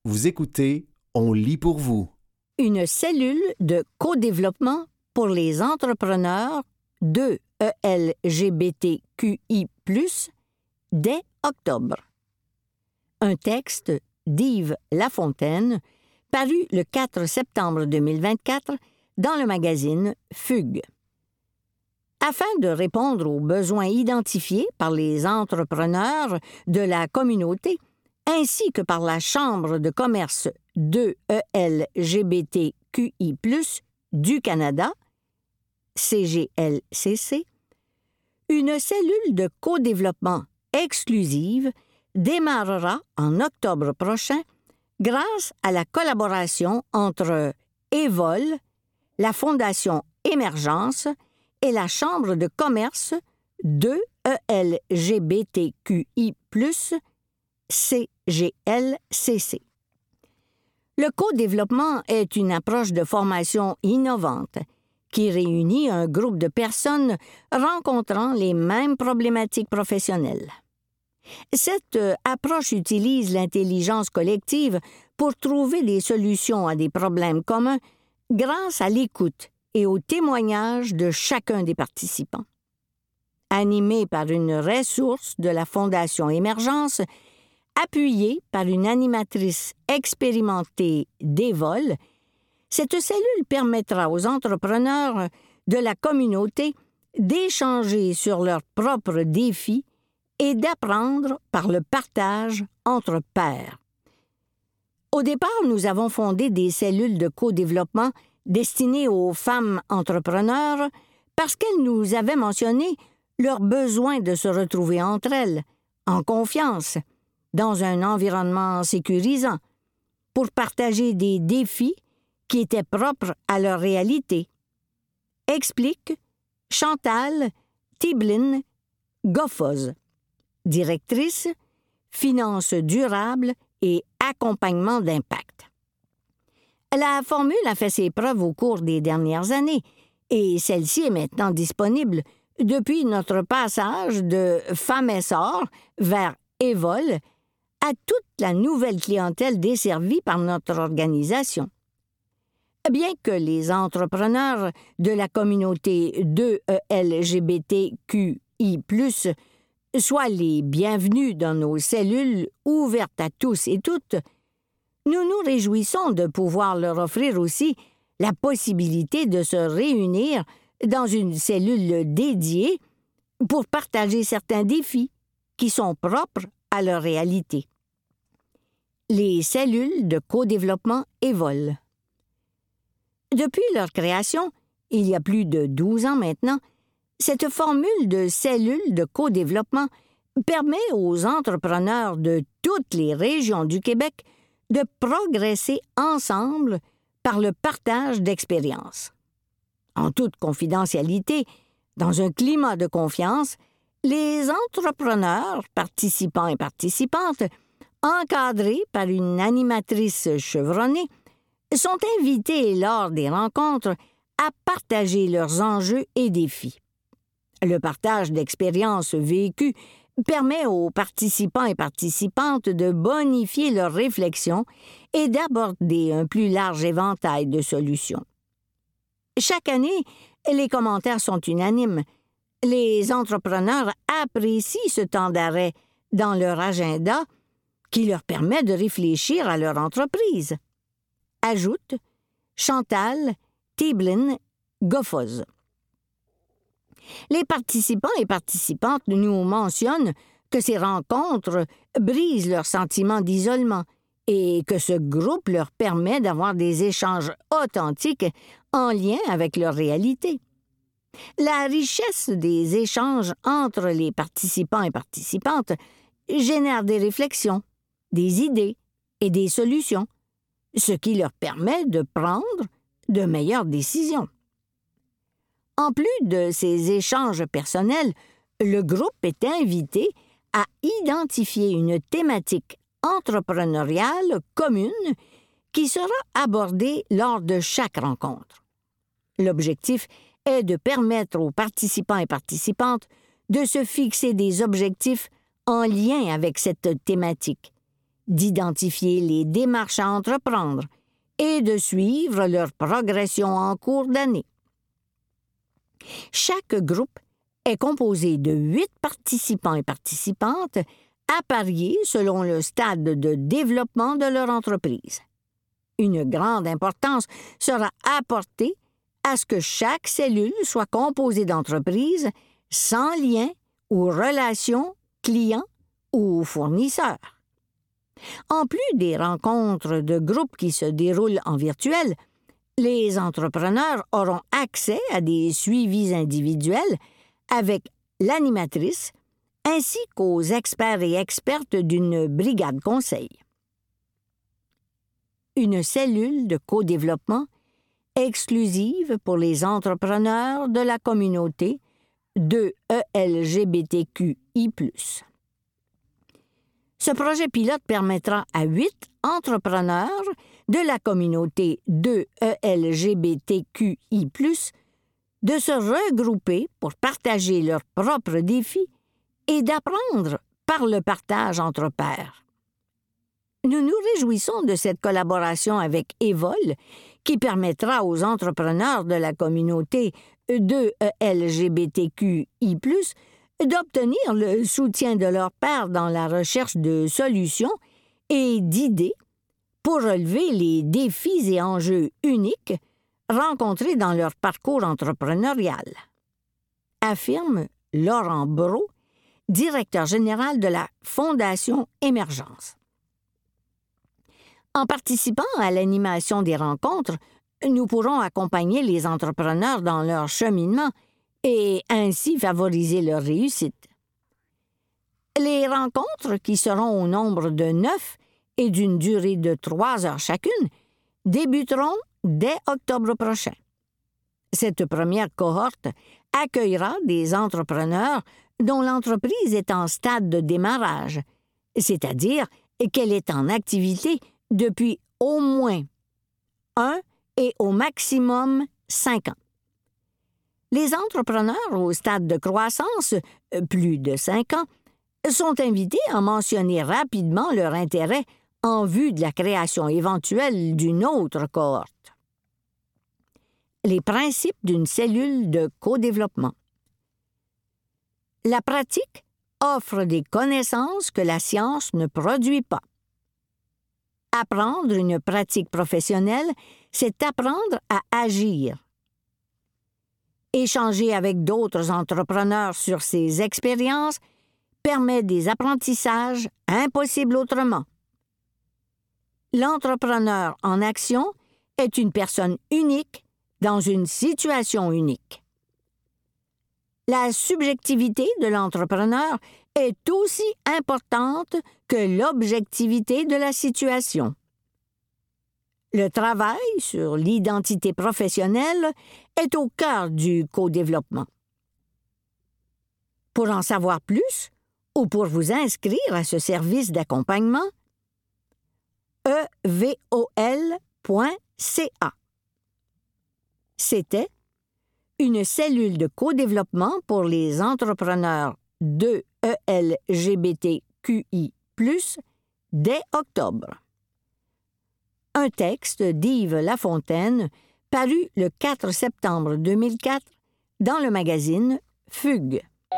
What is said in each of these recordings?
Vous écoutez On lit pour vous. Une cellule de co-développement pour les entrepreneurs de LGBTQI+, dès octobre. Un texte d'Yves Lafontaine, paru le 4 septembre 2024 dans le magazine Fugue. Afin de répondre aux besoins identifiés par les entrepreneurs de la communauté, ainsi que par la Chambre de commerce de LGBTQI+, du Canada, CGLCC, une cellule de co-développement exclusive démarrera en octobre prochain grâce à la collaboration entre Evol, la Fondation Émergence et la Chambre de commerce de LGBTQI+, CGLCC. Le co-développement est une approche de formation innovante qui réunit un groupe de personnes rencontrant les mêmes problématiques professionnelles. Cette approche utilise l'intelligence collective pour trouver des solutions à des problèmes communs grâce à l'écoute et au témoignage de chacun des participants. Animée par une ressource de la Fondation Émergence, appuyée par une animatrice expérimentée d'Evol, cette cellule permettra aux entrepreneurs de la communauté d'échanger sur leurs propres défis et d'apprendre par le partage entre pairs. Au départ, nous avons fondé des cellules de co-développement destinées aux femmes entrepreneurs parce qu'elles nous avaient mentionné leur besoin de se retrouver entre elles, en confiance, dans un environnement sécurisant, pour partager des défis qui étaient propres à leur réalité. Explique Chantal Tiblin Goffoz, directrice, finances durables et accompagnement d'impact. La formule a fait ses preuves au cours des dernières années et celle-ci est maintenant disponible depuis notre passage de Femessor vers Evol à toute la nouvelle clientèle desservie par notre organisation. Bien que les entrepreneurs de la communauté de LGBTQI+, soient les bienvenus dans nos cellules ouvertes à tous et toutes, nous nous réjouissons de pouvoir leur offrir aussi la possibilité de se réunir dans une cellule dédiée pour partager certains défis qui sont propres à leur réalité. Les cellules de co-développement Evol. Depuis leur création, il y a plus de 12 ans maintenant, cette formule de cellules de co-développement permet aux entrepreneurs de toutes les régions du Québec de progresser ensemble par le partage d'expériences. En toute confidentialité, dans un climat de confiance, les entrepreneurs, participants et participantes, encadrés par une animatrice chevronnée, sont invités lors des rencontres à partager leurs enjeux et défis. Le partage d'expériences vécues permet aux participants et participantes de bonifier leurs réflexions et d'aborder un plus large éventail de solutions. Chaque année, les commentaires sont unanimes. Les entrepreneurs apprécient ce temps d'arrêt dans leur agenda qui leur permet de réfléchir à leur entreprise. Ajoute Chantal Tiblin Goffoz. Les participants et participantes nous mentionnent que ces rencontres brisent leur sentiment d'isolement et que ce groupe leur permet d'avoir des échanges authentiques en lien avec leur réalité. La richesse des échanges entre les participants et participantes génère des réflexions, des idées et des solutions, ce qui leur permet de prendre de meilleures décisions. En plus de ces échanges personnels, le groupe est invité à identifier une thématique entrepreneuriale commune qui sera abordée lors de chaque rencontre. L'objectif est de permettre aux participants et participantes de se fixer des objectifs en lien avec cette thématique d'identifier les démarches à entreprendre et de suivre leur progression en cours d'année. Chaque groupe est composé de 8 participants et participantes à parier selon le stade de développement de leur entreprise. Une grande importance sera apportée à ce que chaque cellule soit composée d'entreprises sans lien ou relation client ou fournisseur. En plus des rencontres de groupe qui se déroulent en virtuel, les entrepreneurs auront accès à des suivis individuels avec l'animatrice ainsi qu'aux experts et expertes d'une brigade conseil. Une cellule de co-développement exclusive pour les entrepreneurs de la communauté de LGBTQI+. Ce projet pilote permettra à 8 entrepreneurs de la communauté de LGBTQI+, de se regrouper pour partager leurs propres défis et d'apprendre par le partage entre pairs. Nous nous réjouissons de cette collaboration avec Evol, qui permettra aux entrepreneurs de la communauté de LGBTQI+, d'obtenir le soutien de leurs pairs dans la recherche de solutions et d'idées pour relever les défis et enjeux uniques rencontrés dans leur parcours entrepreneurial, affirme Laurent Brault, directeur général de la Fondation Émergence. En participant à l'animation des rencontres, nous pourrons accompagner les entrepreneurs dans leur cheminement et ainsi favoriser leur réussite. Les rencontres, qui seront au nombre de 9 et d'une durée de 3 heures chacune, débuteront dès octobre prochain. Cette première cohorte accueillera des entrepreneurs dont l'entreprise est en stade de démarrage, c'est-à-dire qu'elle est en activité depuis au moins 1 et au maximum 5 ans. Les entrepreneurs au stade de croissance, plus de 5 ans, sont invités à mentionner rapidement leur intérêt en vue de la création éventuelle d'une autre cohorte. Les principes d'une cellule de co-développement. La pratique offre des connaissances que la science ne produit pas. Apprendre une pratique professionnelle, c'est apprendre à agir. Échanger avec d'autres entrepreneurs sur ses expériences permet des apprentissages impossibles autrement. L'entrepreneur en action est une personne unique dans une situation unique. La subjectivité de l'entrepreneur est aussi importante que l'objectivité de la situation. Le travail sur l'identité professionnelle est au cœur du co-développement. Pour en savoir plus ou pour vous inscrire à ce service d'accompagnement, evol.ca. C'était une cellule de co-développement pour les entrepreneurs de LGBTQI+, dès octobre. Un texte d'Yves Lafontaine, paru le 4 septembre 2004 dans le magazine Fugue.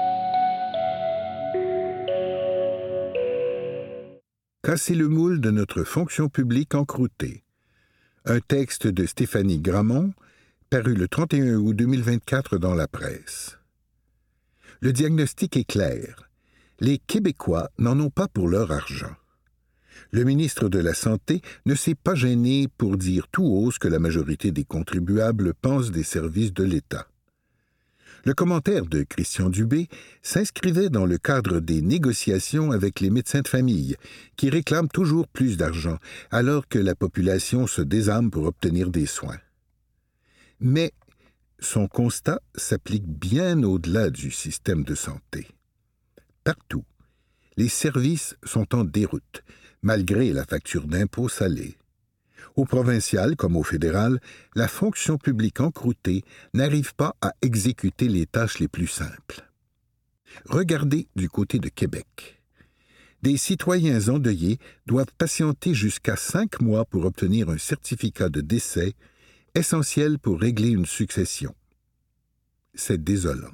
Casser le moule de notre fonction publique encroûtée. Un texte de Stéphanie Gramont, paru le 31 août 2024 dans la presse. Le diagnostic est clair. Les Québécois n'en ont pas pour leur argent. Le ministre de la Santé ne s'est pas gêné pour dire tout haut ce que la majorité des contribuables pensent des services de l'État. Le commentaire de Christian Dubé s'inscrivait dans le cadre des négociations avec les médecins de famille, qui réclament toujours plus d'argent, alors que la population se désarme pour obtenir des soins. Mais son constat s'applique bien au-delà du système de santé. Partout, les services sont en déroute, malgré la facture d'impôts salée. Au provincial comme au fédéral, la fonction publique encroûtée n'arrive pas à exécuter les tâches les plus simples. Regardez du côté de Québec. des citoyens endeuillés doivent patienter jusqu'à 5 mois pour obtenir un certificat de décès essentiel pour régler une succession. C'est désolant.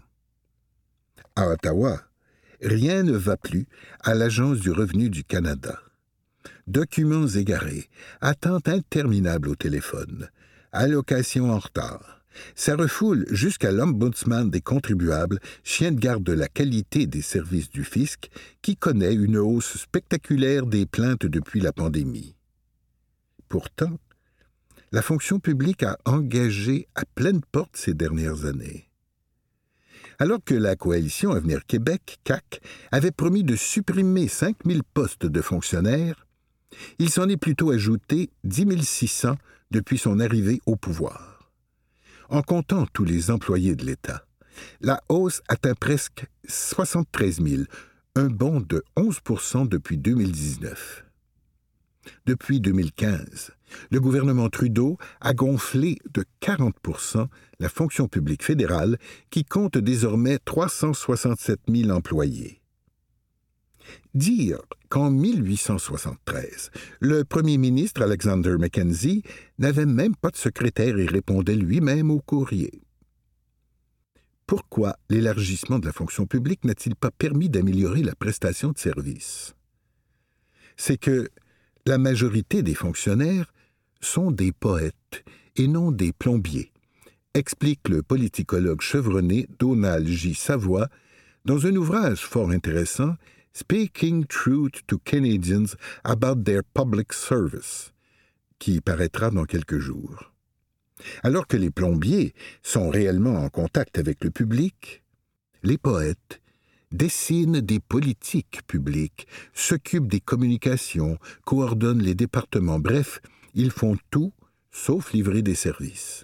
À Ottawa, rien ne va plus à l'Agence du revenu du Canada. Documents égarés, attentes interminables au téléphone, allocations en retard. Ça refoule jusqu'à l'ombudsman des contribuables, chien de garde de la qualité des services du fisc, qui connaît une hausse spectaculaire des plaintes depuis la pandémie. Pourtant, la fonction publique a engagé à pleine porte ces dernières années. Alors que la coalition Avenir Québec, CAQ, avait promis de supprimer 5 000 postes de fonctionnaires, il s'en est plutôt ajouté 10 600 depuis son arrivée au pouvoir. En comptant tous les employés de l'État, la hausse atteint presque 73 000, un bond de 11 % depuis 2019. Depuis 2015, le gouvernement Trudeau a gonflé de 40 % la fonction publique fédérale qui compte désormais 367 000 employés. Dire qu'en 1873, le premier ministre Alexander Mackenzie n'avait même pas de secrétaire et répondait lui-même au courrier. Pourquoi l'élargissement de la fonction publique n'a-t-il pas permis d'améliorer la prestation de services? C'est que la majorité des fonctionnaires sont des poètes et non des plombiers, explique le politicologue chevronné Donald J. Savoie dans un ouvrage fort intéressant, Speaking Truth to Canadians About Their Public Service, qui paraîtra dans quelques jours. Alors que les plombiers sont réellement en contact avec le public, les poètes dessinent des politiques publiques, s'occupent des communications, coordonnent les départements, bref, ils font tout sauf livrer des services.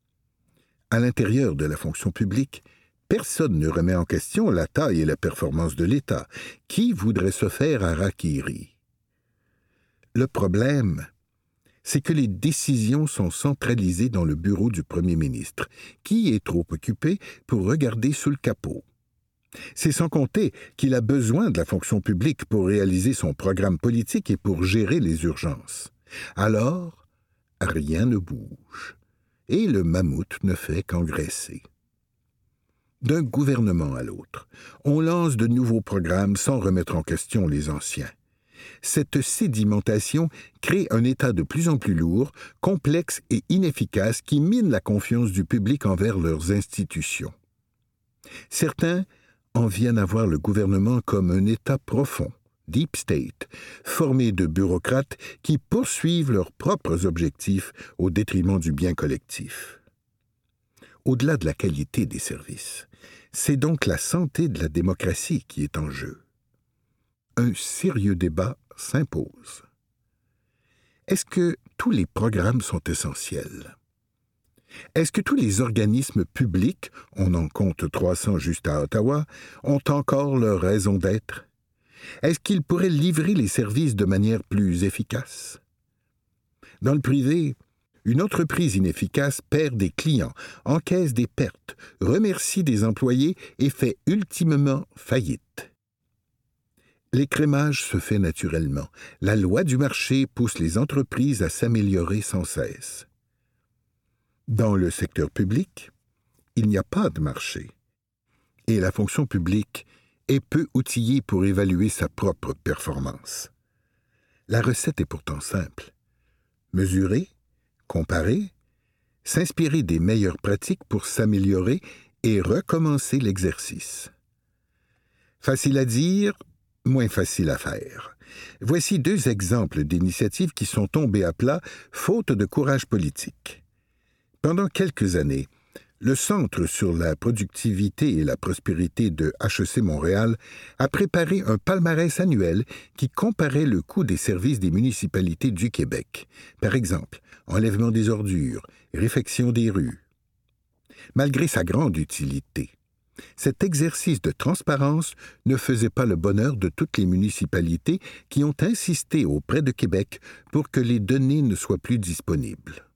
À l'intérieur de la fonction publique, personne ne remet en question la taille et la performance de l'État. Qui voudrait se faire harakiri? Le problème, c'est que les décisions sont centralisées dans le bureau du premier ministre, qui est trop occupé pour regarder sous le capot. C'est sans compter qu'il a besoin de la fonction publique pour réaliser son programme politique et pour gérer les urgences. Alors, rien ne bouge, et le mammouth ne fait qu'engraisser. D'un gouvernement à l'autre, on lance de nouveaux programmes sans remettre en question les anciens. Cette sédimentation crée un État de plus en plus lourd, complexe et inefficace qui mine la confiance du public envers leurs institutions. Certains en viennent à voir le gouvernement comme un État profond, deep state, formé de bureaucrates qui poursuivent leurs propres objectifs au détriment du bien collectif. Au-delà de la qualité des services, c'est donc la santé de la démocratie qui est en jeu. Un sérieux débat s'impose. Est-ce que tous les programmes sont essentiels? Est-ce que tous les organismes publics, on en compte 300 juste à Ottawa, ont encore leur raison d'être? Est-ce qu'ils pourraient livrer les services de manière plus efficace? Dans le privé, une entreprise inefficace perd des clients, encaisse des pertes, remercie des employés et fait ultimement faillite. L'écrémage se fait naturellement. La loi du marché pousse les entreprises à s'améliorer sans cesse. Dans le secteur public, il n'y a pas de marché. Et la fonction publique est peu outillée pour évaluer sa propre performance. La recette est pourtant simple. Mesurer, comparer, s'inspirer des meilleures pratiques pour s'améliorer et recommencer l'exercice. Facile à dire, moins facile à faire. Voici 2 exemples d'initiatives qui sont tombées à plat faute de courage politique. Pendant quelques années, le Centre sur la productivité et la prospérité de HEC Montréal a préparé un palmarès annuel qui comparait le coût des services des municipalités du Québec. Par exemple, enlèvement des ordures, réfection des rues. Malgré sa grande utilité, cet exercice de transparence ne faisait pas le bonheur de toutes les municipalités qui ont insisté auprès de Québec pour que les données ne soient plus disponibles.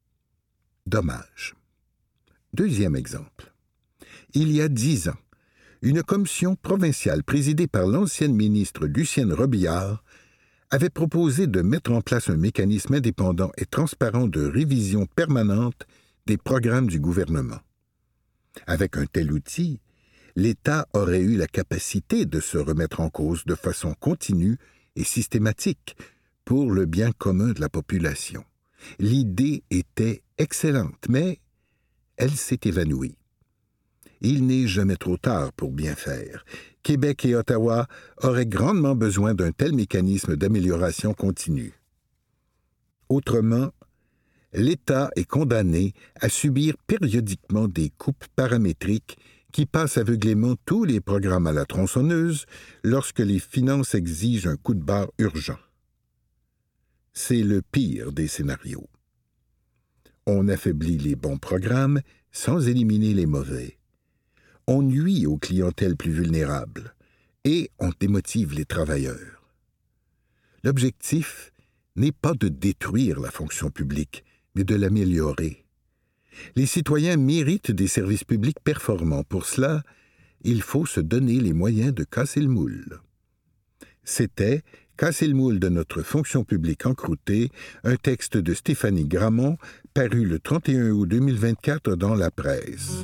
Dommage. Deuxième exemple. Il y a 10 ans, une commission provinciale présidée par l'ancienne ministre Lucienne Robillard avait proposé de mettre en place un mécanisme indépendant et transparent de révision permanente des programmes du gouvernement. Avec un tel outil, l'État aurait eu la capacité de se remettre en cause de façon continue et systématique pour le bien commun de la population. L'idée était excellente, mais elle s'est évanouie. Il n'est jamais trop tard pour bien faire. Québec et Ottawa auraient grandement besoin d'un tel mécanisme d'amélioration continue. Autrement, l'État est condamné à subir périodiquement des coupes paramétriques qui passent aveuglément tous les programmes à la tronçonneuse lorsque les finances exigent un coup de barre urgent. C'est le pire des scénarios. On affaiblit les bons programmes sans éliminer les mauvais. On nuit aux clientèles plus vulnérables et on démotive les travailleurs. L'objectif n'est pas de détruire la fonction publique, mais de l'améliorer. Les citoyens méritent des services publics performants. Pour cela, il faut se donner les moyens de casser le moule. C'était « Casser le moule de notre fonction publique encroûtée », un texte de Stéphanie Gramont, paru le 31 août 2024 dans la presse.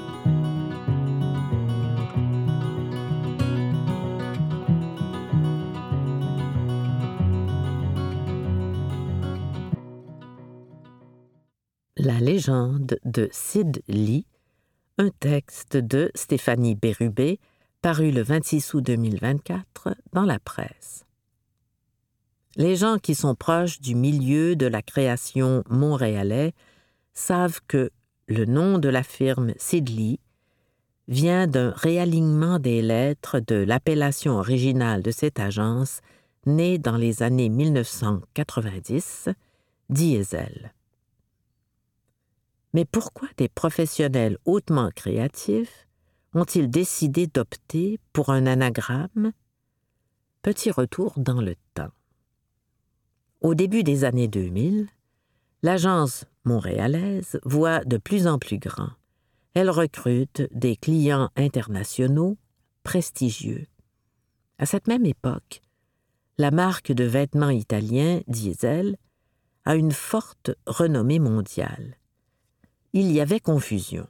La légende de Sid Lee, un texte de Stéphanie Bérubé, paru le 26 août 2024 dans la presse. Les gens qui sont proches du milieu de la création montréalais savent que le nom de la firme Sid Lee vient d'un réalignement des lettres de l'appellation originale de cette agence née dans les années 1990, Diesel. Mais pourquoi des professionnels hautement créatifs ont-ils décidé d'opter pour un anagramme? Petit retour dans le temps. Au début des années 2000, l'agence montréalaise voit de plus en plus grand. Elle recrute des clients internationaux prestigieux. À cette même époque, la marque de vêtements italien Diesel a une forte renommée mondiale. Il y avait confusion.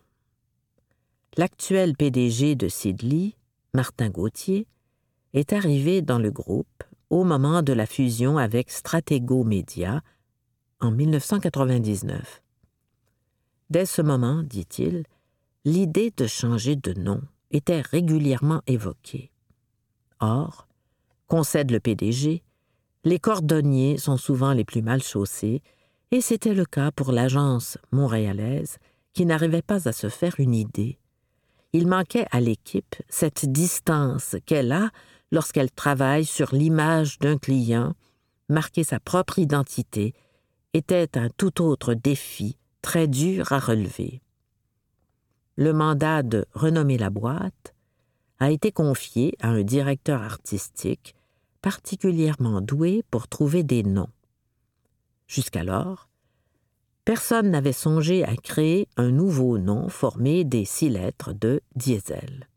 L'actuel PDG de Sid Lee, Martin Gauthier, est arrivé dans le groupe au moment de la fusion avec Stratego Media en 1999. Dès ce moment, dit-il, l'idée de changer de nom était régulièrement évoquée. Or, concède le PDG, les cordonniers sont souvent les plus mal chaussés, et c'était le cas pour l'agence montréalaise qui n'arrivait pas à se faire une idée. Il manquait à l'équipe cette distance qu'elle a lorsqu'elle travaille sur l'image d'un client. Marquer sa propre identité était un tout autre défi, très dur à relever. Le mandat de renommer la boîte a été confié à un directeur artistique particulièrement doué pour trouver des noms. Jusqu'alors, personne n'avait songé à créer un nouveau nom formé des 6 lettres de Diesel.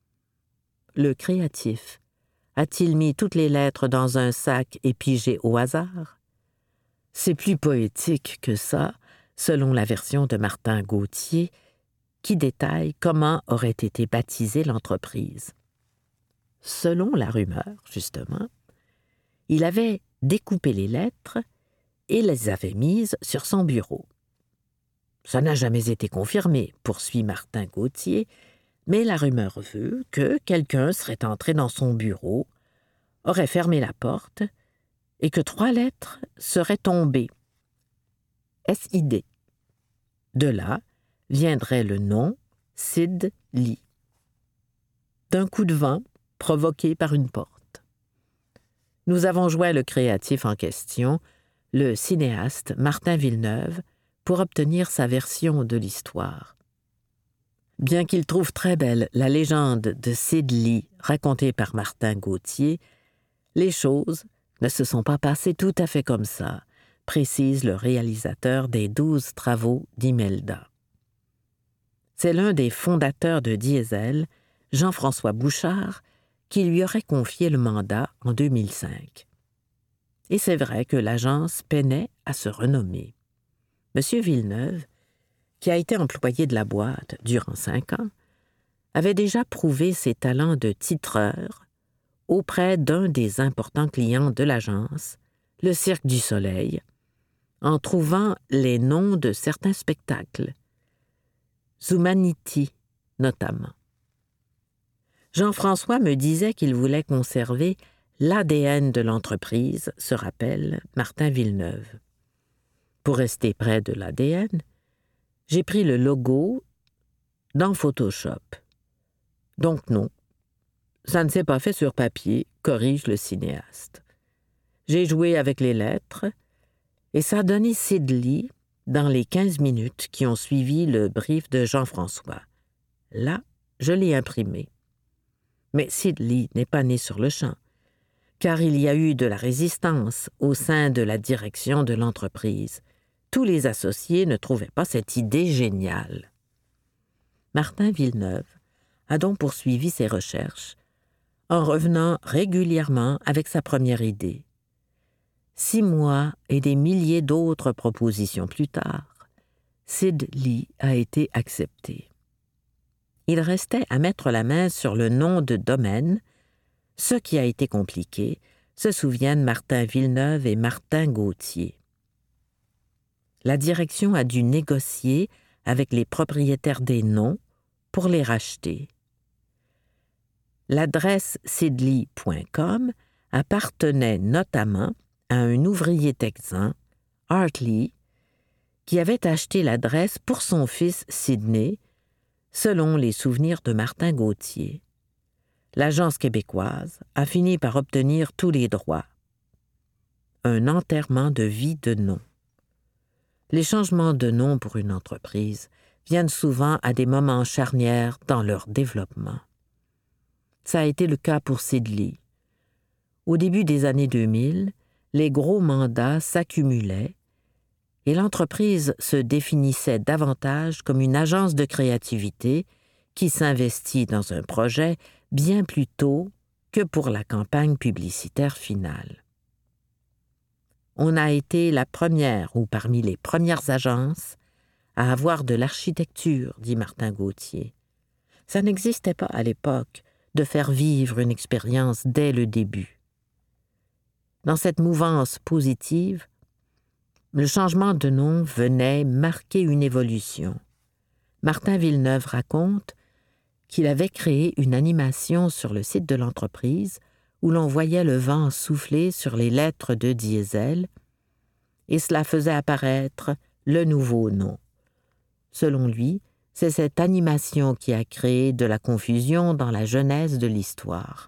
Le créatif a-t-il mis toutes les lettres dans un sac et pigé au hasard? C'est plus poétique que ça, selon la version de Martin Gauthier, qui détaille comment aurait été baptisée l'entreprise. Selon la rumeur, justement, il avait découpé les lettres et les avait mises sur son bureau. Ça n'a jamais été confirmé, poursuit Martin Gauthier, mais la rumeur veut que quelqu'un serait entré dans son bureau, aurait fermé la porte et que 3 lettres seraient tombées. S-I-D. De là viendrait le nom Sid Lee. D'un coup de vent provoqué par une porte. Nous avons joint le créatif en question, le cinéaste Martin Villeneuve, pour obtenir sa version de l'histoire. Bien qu'il trouve très belle la légende de Sid Lee racontée par Martin Gauthier, les choses ne se sont pas passées tout à fait comme ça, précise le réalisateur des 12 travaux d'Imelda. C'est l'un des fondateurs de Diesel, Jean-François Bouchard, qui lui aurait confié le mandat en 2005. Et c'est vrai que l'agence peinait à se renommer. M. Villeneuve, qui a été employé de la boîte durant 5 ans, avait déjà prouvé ses talents de titreur auprès d'un des importants clients de l'agence, le Cirque du Soleil, en trouvant les noms de certains spectacles, Zumanity notamment. Jean-François me disait qu'il voulait conserver l'ADN de l'entreprise, se rappelle Martin Villeneuve. Pour rester près de l'ADN, j'ai pris le logo dans Photoshop. Donc non, ça ne s'est pas fait sur papier, corrige le cinéaste. J'ai joué avec les lettres et ça a donné Sid Lee dans les 15 minutes qui ont suivi le brief de Jean-François. Là, je l'ai imprimé. Mais Sid Lee n'est pas né sur le champ, car il y a eu de la résistance au sein de la direction de l'entreprise. Tous les associés ne trouvaient pas cette idée géniale. Martin Villeneuve a donc poursuivi ses recherches en revenant régulièrement avec sa première idée. 6 mois et des milliers d'autres propositions plus tard, Sid Lee a été accepté. Il restait à mettre la main sur le nom de domaine, ce qui a été compliqué, se souviennent Martin Villeneuve et Martin Gauthier. La direction a dû négocier avec les propriétaires des noms pour les racheter. L'adresse sidley.com appartenait notamment à un ouvrier texan, Art Lee, qui avait acheté l'adresse pour son fils Sidney, selon les souvenirs de Martin Gauthier. L'agence québécoise a fini par obtenir tous les droits. Un enterrement de vie de nom. Les changements de nom pour une entreprise viennent souvent à des moments charnières dans leur développement. Ça a été le cas pour Sid Lee. Au début des années 2000, les gros mandats s'accumulaient et l'entreprise se définissait davantage comme une agence de créativité qui s'investit dans un projet bien plus tôt que pour la campagne publicitaire finale. On a été la première ou parmi les premières agences à avoir de l'architecture, dit Martin Gauthier. Ça n'existait pas à l'époque de faire vivre une expérience dès le début. Dans cette mouvance positive, le changement de nom venait marquer une évolution. Martin Villeneuve raconte qu'il avait créé une animation sur le site de l'entreprise où l'on voyait le vent souffler sur les lettres de diesel et cela faisait apparaître le nouveau nom. Selon lui, c'est cette animation qui a créé de la confusion dans la genèse de l'histoire.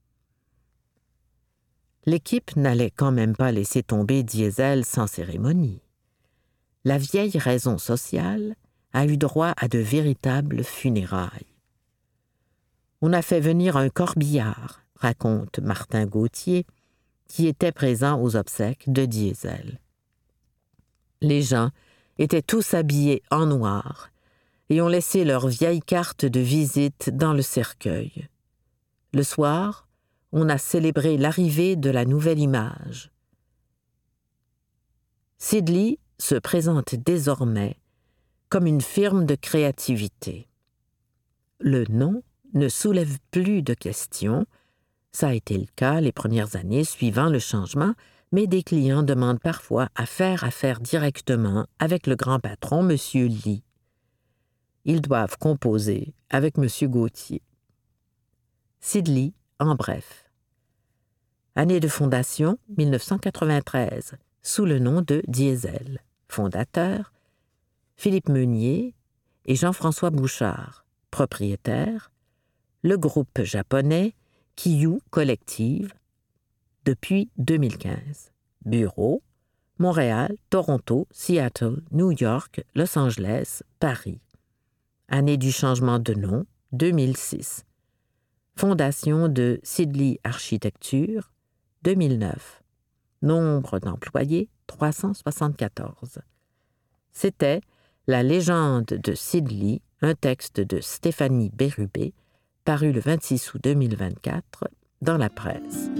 L'équipe n'allait quand même pas laisser tomber Diesel sans cérémonie. La vieille raison sociale a eu droit à de véritables funérailles. On a fait venir un corbillard, raconte Martin Gauthier, qui était présent aux obsèques de Diesel. Les gens étaient tous habillés en noir et ont laissé leurs vieilles cartes de visite dans le cercueil. Le soir, on a célébré l'arrivée de la nouvelle image. Sid Lee se présente désormais comme une firme de créativité. Le nom ne soulève plus de questions. Ça a été le cas les premières années suivant le changement, mais des clients demandent parfois à faire affaire directement avec le grand patron, M. Lee. Ils doivent composer avec M. Gauthier. Sid Lee, en bref. Année de fondation, 1993, sous le nom de Diesel. Fondateur, Philippe Meunier et Jean-François Bouchard. Propriétaire, le groupe japonais Kiyu Collective, depuis 2015. Bureau, Montréal, Toronto, Seattle, New York, Los Angeles, Paris. Année du changement de nom, 2006. Fondation de Sid Lee Architecture, 2009. Nombre d'employés, 374. C'était La légende de Sid Lee, un texte de Stéphanie Bérubé, paru le 26 août 2024 dans la presse.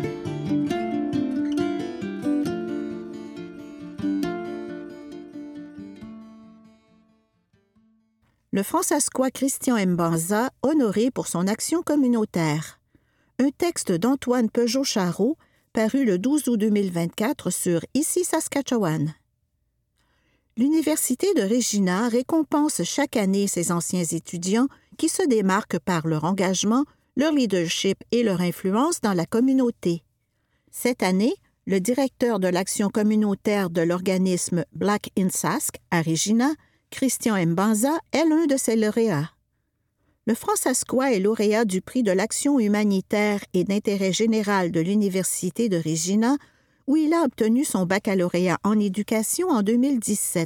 Le Françaiscois Christian Mbanza, honoré pour son action communautaire. Un texte d'Antoine Peugeot-Charot, paru le 12 août 2024 sur Ici Saskatchewan. L'Université de Regina récompense chaque année ses anciens étudiants qui se démarquent par leur engagement, leur leadership et leur influence dans la communauté. Cette année, le directeur de l'action communautaire de l'organisme Black in Sask à Regina, Christian Mbanza, est l'un de ses lauréats. Le Françaiscois est lauréat du prix de l'action humanitaire et d'intérêt général de l'Université de Regina, où il a obtenu son baccalauréat en éducation en 2017.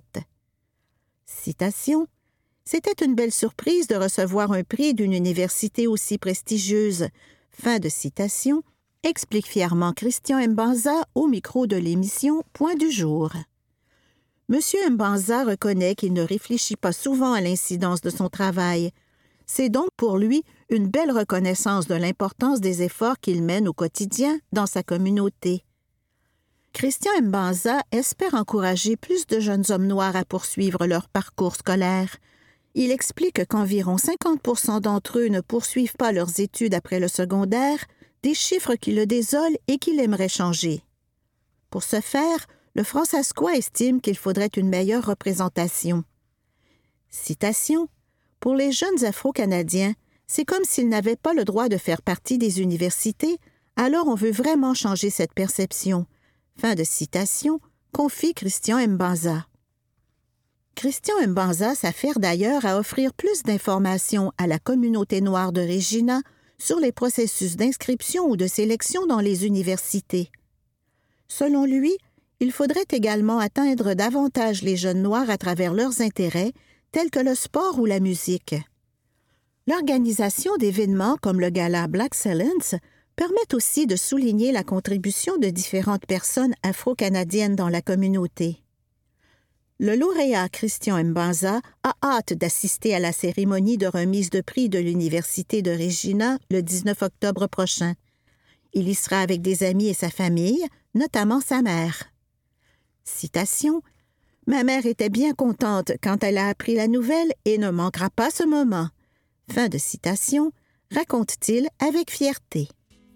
Citation: « C'était une belle surprise de recevoir un prix d'une université aussi prestigieuse. » Fin de citation, explique fièrement Christian Mbanza au micro de l'émission Point du jour. Monsieur Mbanza reconnaît qu'il ne réfléchit pas souvent à l'incidence de son travail. C'est donc pour lui une belle reconnaissance de l'importance des efforts qu'il mène au quotidien dans sa communauté. Christian Mbanza espère encourager plus de jeunes hommes noirs à poursuivre leur parcours scolaire. Il explique qu'environ 50% d'entre eux ne poursuivent pas leurs études après le secondaire, des chiffres qui le désolent et qu'il aimerait changer. Pour ce faire, le Françaiscois estime qu'il faudrait une meilleure représentation. Citation: « Pour les jeunes Afro-Canadiens, c'est comme s'ils n'avaient pas le droit de faire partie des universités, alors on veut vraiment changer cette perception. » Fin de citation, confie Christian Mbanza. Christian Mbanza s'affaire d'ailleurs à offrir plus d'informations à la communauté noire de Regina sur les processus d'inscription ou de sélection dans les universités. Selon lui, il faudrait également atteindre davantage les jeunes noirs à travers leurs intérêts, tels que le sport ou la musique. L'organisation d'événements comme le gala Black Excellence permet aussi de souligner la contribution de différentes personnes afro-canadiennes dans la communauté. Le lauréat Christian Mbanza a hâte d'assister à la cérémonie de remise de prix de l'Université de Regina le 19 octobre prochain. Il y sera avec des amis et sa famille, notamment sa mère. Citation: « Ma mère était bien contente quand elle a appris la nouvelle et ne manquera pas ce moment. » Fin de citation, raconte-t-il avec fierté.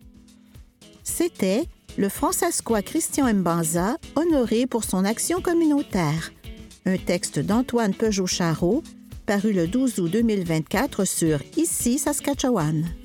C'était le Françaiscois Christian Mbanza, honoré pour son action communautaire. Un texte d'Antoine Peugeot-Charot, paru le 12 août 2024 sur Ici Saskatchewan.